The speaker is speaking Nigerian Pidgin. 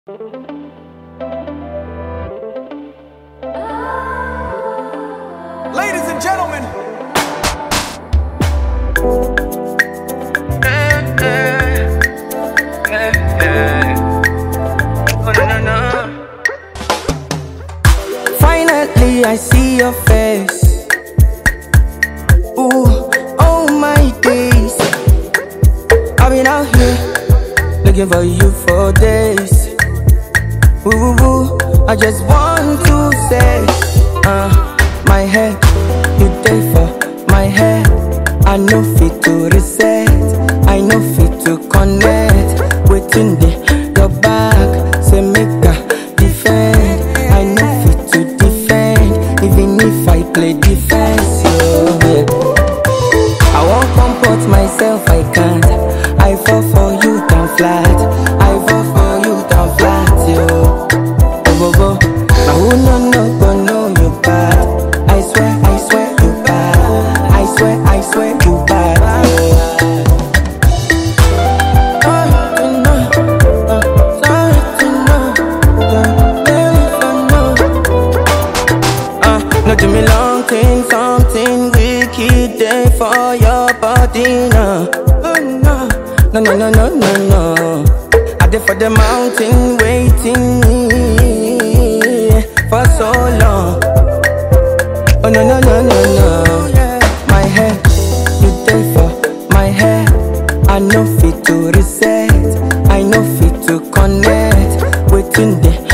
Ladies and gentlemen, finally I see your face. Ooh, oh my days, I've been out here looking for you for days. Ooh, I just want to say, my head, you day for my head. I know fit to reset, I know fit to connect. Waiting there, your back, say make a defend. I know fit to defend, even if I play defense. Yeah. I won't comport myself, I can't. I fall for you down flat, I fall for you down flat, yo. Now who no but know you bad. I swear you bad. I swear you bad. No do me long thing, something wicked day for your body now. No. I did for the mountain waiting for so long. Oh no. My head, you day for my head. I know fit to reset, I know fit to connect. Waiting there,